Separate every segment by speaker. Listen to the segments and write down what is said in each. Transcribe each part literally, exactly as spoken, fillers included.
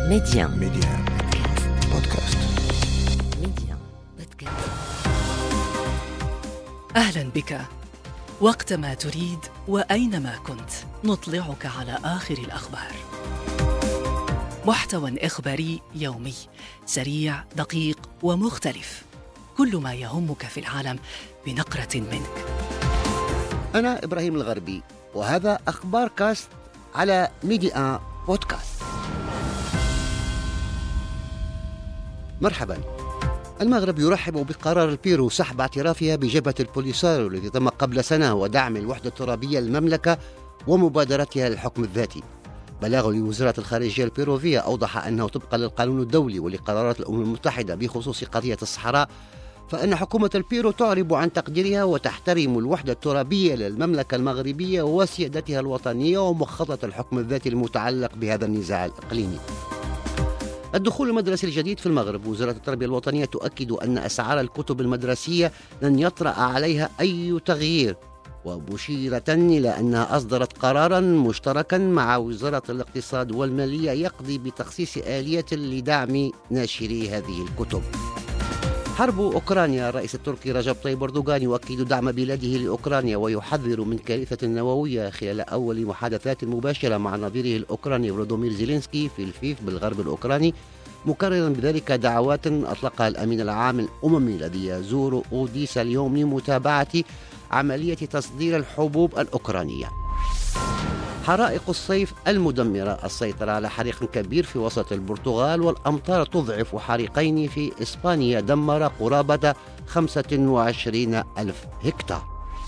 Speaker 1: ميديان
Speaker 2: ميديان بودكاست.
Speaker 1: ميديان بودكاست.
Speaker 3: أهلا بك. وقتما تريد وأينما كنت نطلعك على آخر الأخبار. محتوى إخباري يومي سريع دقيق ومختلف، كل ما يهمك في العالم بنقرة منك.
Speaker 4: أنا إبراهيم الغربي، وهذا أخبار كاست على ميديان بودكاست. مرحبا. المغرب يرحب بقرار البيرو سحب اعترافها بجبهة البوليساريو الذي تم قبل سنة ودعم الوحدة الترابية للمملكة ومبادرتها للحكم الذاتي. بلاغ لوزارة الخارجية البيروفية أوضح أنه طبقا للقانون الدولي ولقرارات الأمم المتحدة بخصوص قضية الصحراء، فإن حكومة البيرو تعرب عن تقديرها وتحترم الوحدة الترابية للمملكة المغربية وسيادتها الوطنية ومخطط الحكم الذاتي المتعلق بهذا النزاع الإقليمي. الدخول المدرسي الجديد في المغرب. وزارة التربية الوطنية تؤكد أن أسعار الكتب المدرسية لن يطرأ عليها أي تغيير، ومشيرة إلى أنها أصدرت قراراً مشتركاً مع وزارة الاقتصاد والمالية يقضي بتخصيص آلية لدعم ناشري هذه الكتب. حرب أوكرانيا. الرئيس التركي رجب طيب أردوغان يؤكد دعم بلاده لأوكرانيا ويحذر من كارثة نووية خلال أول محادثات مباشرة مع نظيره الأوكراني فلودومير زيلينسكي في لفيف بالغرب الأوكراني، مكررا بذلك دعوات أطلقها الأمين العام الأممي الذي يزور أوديسا اليوم لمتابعة عملية تصدير الحبوب الأوكرانية. حرائق الصيف المدمرة. السيطرة على حريق كبير في وسط البرتغال، والأمطار تضعف حريقين في إسبانيا دمر قرابة خمسة وعشرين ألف هكتار.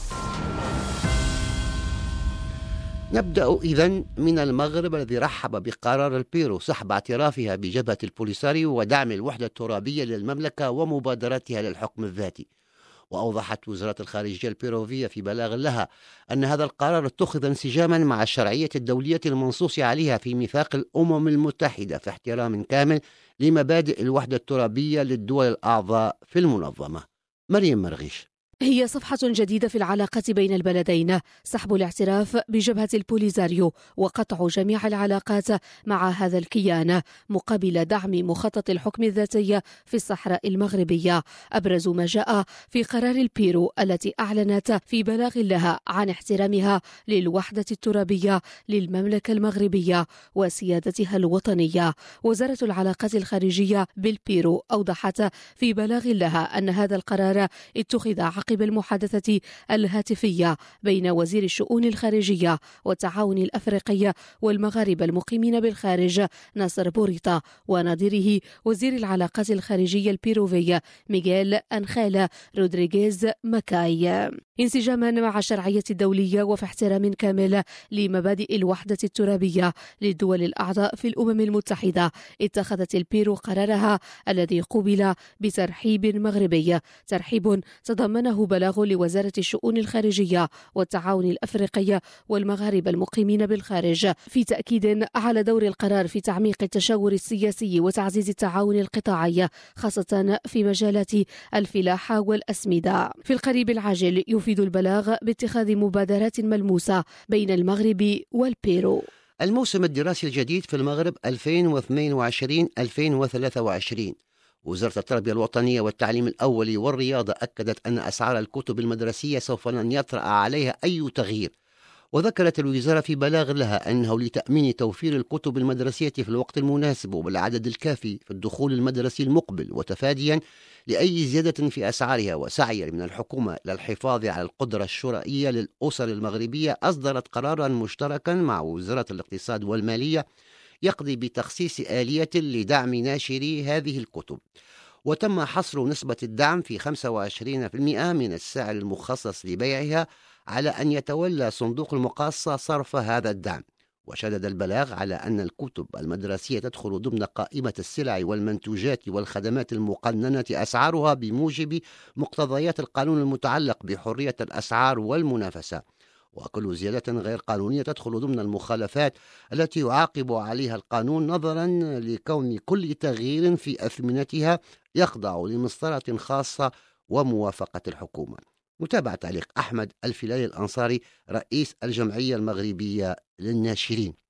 Speaker 4: نبدأ إذن من المغرب الذي رحب بقرار البيرو سحب اعترافها بجبهة البوليساريو ودعم الوحدة الترابية للمملكة ومبادرتها للحكم الذاتي. وأوضحت وزارة الخارجية البيروفية في بلاغ لها أن هذا القرار اتخذ انسجاما مع الشرعية الدولية المنصوص عليها في ميثاق الأمم المتحدة في احترام كامل لمبادئ الوحدة الترابية للدول الأعضاء في المنظمة. مريم مرغيش.
Speaker 5: هي صفحة جديدة في العلاقة بين البلدين، سحب الاعتراف بجبهة البوليساريو وقطع جميع العلاقات مع هذا الكيان مقابل دعم مخطط الحكم الذاتي في الصحراء المغربية. أبرز ما جاء في قرار البيرو التي أعلنت في بلاغ لها عن احترامها للوحدة الترابية للمملكة المغربية وسيادتها الوطنية. وزارة العلاقات الخارجية بالبيرو أوضحت في بلاغ لها أن هذا القرار اتخذ عقب المحادثة الهاتفية بين وزير الشؤون الخارجية والتعاون الأفريقي والمغاربة المقيمين بالخارج ناصر بوريطة ونظيره وزير العلاقات الخارجية البيروفي ميغيل أنخيل رودريغيز ماكاي، انسجاما مع الشرعية الدولية وفي احترام كامل لمبادئ الوحدة الترابية للدول الأعضاء في الأمم المتحدة. اتخذت البيرو قرارها الذي قوبل بترحيب مغربي، ترحيب تضمنه بلاغ لوزارة الشؤون الخارجية والتعاون الأفريقي والمغاربة المقيمين بالخارج في تأكيد على دور القرار في تعميق التشاور السياسي وتعزيز التعاون القطاعي خاصة في مجالات الفلاحة والأسمدة. في القريب العاجل يفيد البلاغ باتخاذ مبادرات ملموسة بين المغرب والبيرو.
Speaker 4: الموسم الدراسي الجديد في المغرب ألفين واثنين وعشرين ألفين وثلاثة وعشرين. وزارة التربية الوطنية والتعليم الأولي والرياضة أكدت أن أسعار الكتب المدرسية سوف لن يطرأ عليها أي تغيير. وذكرت الوزارة في بلاغ لها أنه لتأمين توفير الكتب المدرسية في الوقت المناسب وبالعدد الكافي في الدخول المدرسي المقبل، وتفاديا لأي زيادة في أسعارها وسعيا من الحكومة للحفاظ على القدرة الشرائية للأسر المغربية، أصدرت قرارا مشتركا مع وزارة الاقتصاد والمالية يقضي بتخصيص آلية لدعم ناشري هذه الكتب. وتم حصر نسبة الدعم في خمسة وعشرين بالمئة من السعر المخصص لبيعها، على أن يتولى صندوق المقاصة صرف هذا الدعم. وشدد البلاغ على أن الكتب المدرسية تدخل ضمن قائمة السلع والمنتوجات والخدمات المقننة أسعارها بموجب مقتضيات القانون المتعلق بحرية الأسعار والمنافسة، وكل زيادة غير قانونية تدخل ضمن المخالفات التي يعاقب عليها القانون، نظرا لكون كل تغيير في أثمنتها يخضع لمسطرة خاصة وموافقة الحكومة. متابعة تعليق أحمد الفلالي الأنصاري رئيس الجمعية المغربية للناشرين.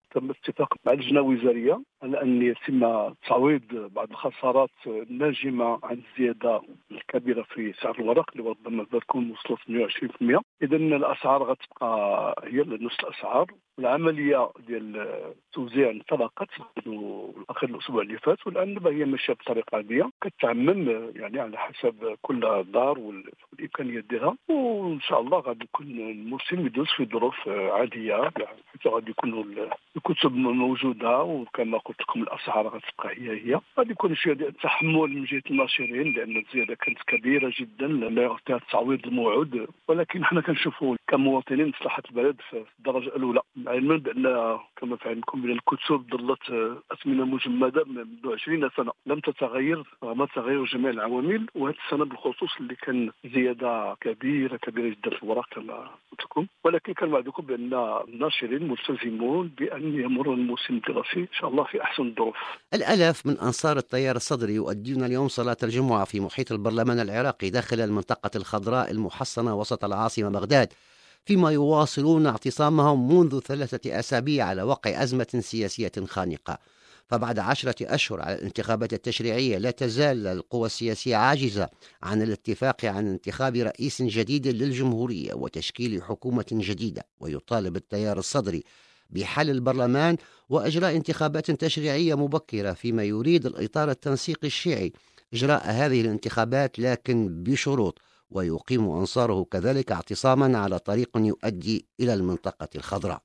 Speaker 6: تم اتفاق مع اللجنة الوزارية على أن يتم تعويض بعض الخسارات الناجمة عن الزيادة الكبيرة في سعر الورق اللي ربما تكون وصلت مئة وعشرين بالمئة. إذا الأسعار غتبقى هي نفس الأسعار، والعملية ديال التوزيع انطلقت آخر الأسبوع اللي فات، والآن هي ماشية بطريقة عادية كتعمم يعني على حسب كل دار والإمكانيات ديالها، وإن شاء الله غادي يكون الموسم يدوز في ظروف عادية، يعني حيث غادي يكونوا الكتب موجودة، وكما قلت لكم الأسعار غتبقى هي هي. غادي يكون شوية ديال التحمل من جهة الناشرين لأن الزيادة كانت كبيرة جدا لا يغطيها التعويض الموعود، ولكن حنا كنشوفوا كمواطنين مصلحة البلد في الدرجة الأولى، علما بأن كما فهمكم بأن الكتب ظلت أثمنة مجمدة منذ عشرين سنة لم تتغير رغم تغير جميع العوامل، وهذه السنة بالخصوص اللي كان زيادة كبيرة كبيرة جدا في الورق كما قلت لكم. ولكن كان وعدكم بأن الناشرين ملتزمون بأن يمر الموسم الدراسي إن شاء الله في أحسن الظروف.
Speaker 4: الآلاف من أنصار التيار الصدري يؤدون اليوم صلاة الجمعة في محيط البرلمان العراقي داخل المنطقة الخضراء المحصنة وسط العاصمة بغداد، فيما يواصلون اعتصامهم منذ ثلاثة أسابيع على وقع أزمة سياسية خانقة. فبعد عشرة أشهر على الانتخابات التشريعية لا تزال القوى السياسية عاجزة عن الاتفاق عن انتخاب رئيس جديد للجمهورية وتشكيل حكومة جديدة، ويطالب التيار الصدري بحل البرلمان وإجراء انتخابات تشريعية مبكرة، فيما يريد الإطار التنسيقي الشيعي إجراء هذه الانتخابات لكن بشروط، ويقيم أنصاره كذلك اعتصاما على طريق يؤدي إلى المنطقة الخضراء.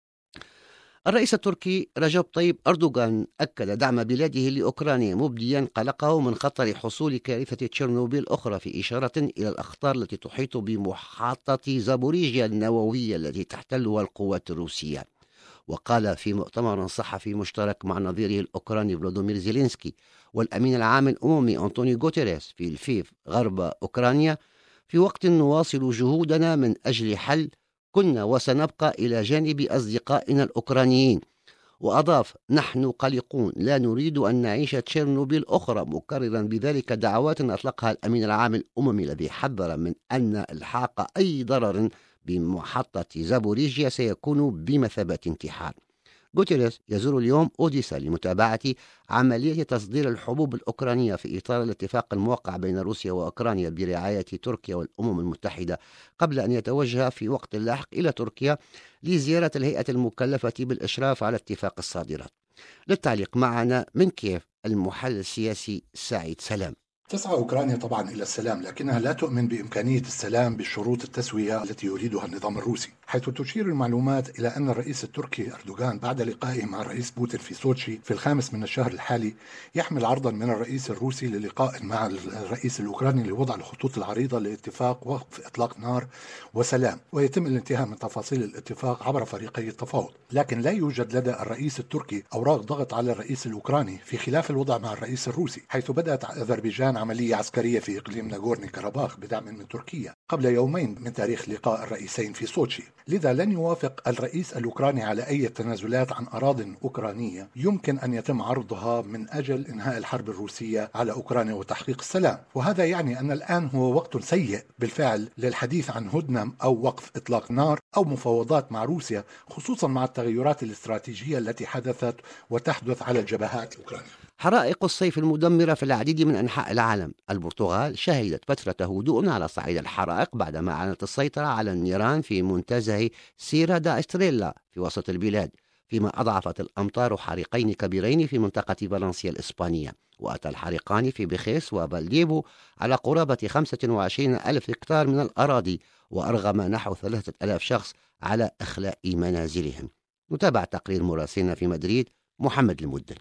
Speaker 4: الرئيس التركي رجب طيب أردوغان أكد دعم بلاده لأوكرانيا، مبديا قلقه من خطر حصول كارثة تشيرنوبيل أخرى، في إشارة إلى الأخطار التي تحيط بمحطة زابوريجيا النووية التي تحتلها القوات الروسية. وقال في مؤتمر صحفي مشترك مع نظيره الأوكراني فلاديمير زيلينسكي والأمين العام الأممي أنطونيو غوتيريس في لفيف غرب أوكرانيا: في وقت نواصل جهودنا من أجل حل، كنا وسنبقى إلى جانب أصدقائنا الأوكرانيين. وأضاف: نحن قلقون، لا نريد أن نعيش تشيرنوبيل أخرى، مكررا بذلك دعوات أطلقها الأمين العام الأممي الذي حذر من أن إلحاق أي ضرر بمحطة زابوريجيا سيكون بمثابة انتحار. غوتيريس يزور اليوم أوديسا لمتابعة عملية تصدير الحبوب الأوكرانية في إطار الاتفاق الموقع بين روسيا وأوكرانيا برعاية تركيا والأمم المتحدة، قبل أن يتوجه في وقت لاحق إلى تركيا لزيارة الهيئة المكلفة بالإشراف على اتفاق الصادرات. للتعليق معنا من كييف المحلل السياسي سعيد سلام.
Speaker 7: تسعى أوكرانيا طبعا إلى السلام، لكنها لا تؤمن بإمكانية السلام بشروط التسوية التي يريدها النظام الروسي، حيث تشير المعلومات إلى أن الرئيس التركي أردوغان بعد لقائه مع الرئيس بوتين في سوتشي في الخامس من الشهر الحالي يحمل عرضا من الرئيس الروسي للقاء مع الرئيس الأوكراني لوضع الخطوط العريضة لاتفاق وقف إطلاق نار وسلام، ويتم الانتهاء من تفاصيل الاتفاق عبر فريقي التفاوض. لكن لا يوجد لدى الرئيس التركي أوراق ضغط على الرئيس الأوكراني، في خلاف الوضع مع الرئيس الروسي، حيث بدأت أذربيجان عملية عسكرية في إقليم ناغورني كاراباخ بدعم من تركيا قبل يومين من تاريخ لقاء الرئيسين في سوتشي. لذا لن يوافق الرئيس الأوكراني على أي تنازلات عن أراضٍ أوكرانية يمكن أن يتم عرضها من أجل إنهاء الحرب الروسية على أوكرانيا وتحقيق السلام. وهذا يعني أن الآن هو وقت سيء بالفعل للحديث عن هدنة أو وقف إطلاق نار أو مفاوضات مع روسيا، خصوصا مع التغيرات الاستراتيجية التي حدثت وتحدث على الجبهات الأوكرانية.
Speaker 4: حرائق الصيف المدمرة في العديد من أنحاء العالم. البرتغال شهدت فترة هدوء على صعيد الحرائق بعدما أعلنت السيطرة على النيران في منتزه سيرا دا إستريلا في وسط البلاد، فيما أضعفت الأمطار حريقين كبيرين في منطقة فالنسيا الإسبانية. وأتى الحريقان في بخيس وبالديبو على قرابة خمسة وعشرين ألف هكتار من الأراضي، وأرغم نحو ثلاثة ألاف شخص على إخلاء منازلهم. نتابع تقرير مراسلنا في مدريد محمد المدن.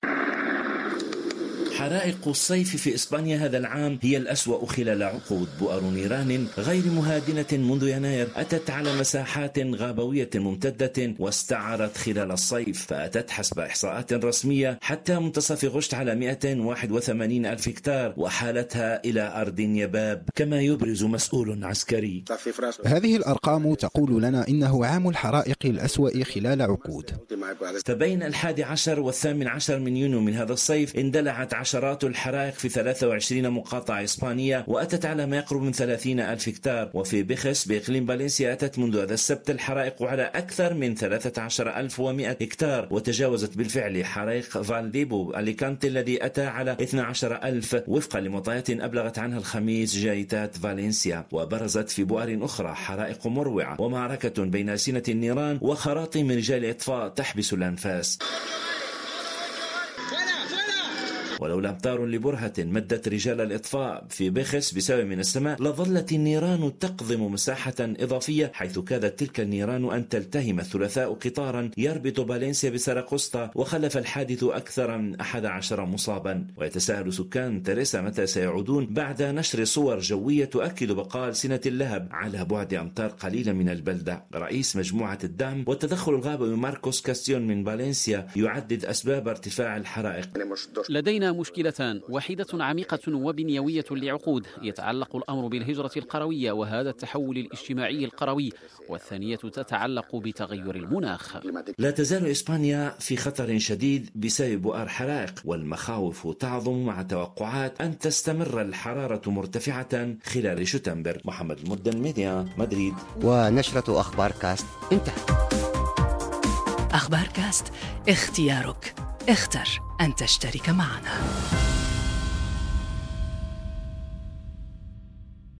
Speaker 8: حرائق الصيف في إسبانيا هذا العام هي الأسوأ خلال عقود. بؤر نيران غير مهادنة منذ يناير أتت على مساحات غابوية ممتدة واستعرت خلال الصيف، فأتت حسب إحصاءات رسمية حتى منتصف غشت على مئة وواحد وثمانين ألف هكتار، وحالتها إلى أرض يباب كما يبرز مسؤول عسكري.
Speaker 2: هذه الأرقام تقول لنا إنه عام الحرائق الأسوأ خلال عقود.
Speaker 8: فبين الحادي عشر والثامن عشر من يونيو من هذا الصيف اندلعت عشرات الحرائق في ثلاثة وعشرين مقاطعة إسبانية وأتت على ما يقرب من ثلاثين ألف هكتار. وفي بيخس بإقليم فالنسيا أتت منذ هذا السبت الحرائق على أكثر من ثلاثة عشر ألف ومئة هكتار، وتجاوزت بالفعل حرائق فالديبو أليكانتي الذي أتى على اثني عشر ألف وفقا لمعطيات أبلغت عنها الخميس جريدة فالنسيا. وبرزت في بؤر أخرى حرائق مروعة ومعركة بين ألسنة النيران وخراطيم رجال إطفاء تحبس الأنفاس. ولولا أمطار لبرهة مدت رجال الإطفاء في بيخس بسبب من السماء لظلت النيران تقضم مساحة إضافية، حيث كادت تلك النيران أن تلتهم الثلاثاء قطارا يربط فالنسيا بسراقسطا، وخلف الحادث أكثر من أحد عشر مصابا. ويتساءل سكان تريسا متى سيعودون بعد نشر صور جوية تؤكد بقاء ألسنة اللهب على بعد أمتار قليلة من البلدة. رئيس مجموعة الدعم والتدخل الغابوي ماركوس كاستيون من فالنسيا يعدد أسباب ارتفاع الحرائق.
Speaker 9: لدينا مشكلتان، واحدة عميقة وبنيوية لعقود يتعلق الأمر بالهجرة القروية وهذا التحول الاجتماعي القروي، والثانية تتعلق بتغير المناخ.
Speaker 8: لا تزال إسبانيا في خطر شديد بسبب بؤر حرائق، والمخاوف تعظم مع توقعات أن تستمر الحرارة مرتفعة خلال شتنبر. محمد المدن، ميديا مدريد.
Speaker 4: ونشرة أخبار كاست انتهت.
Speaker 3: أخبار كاست، اختيارك، اختر أن تشترك معنا.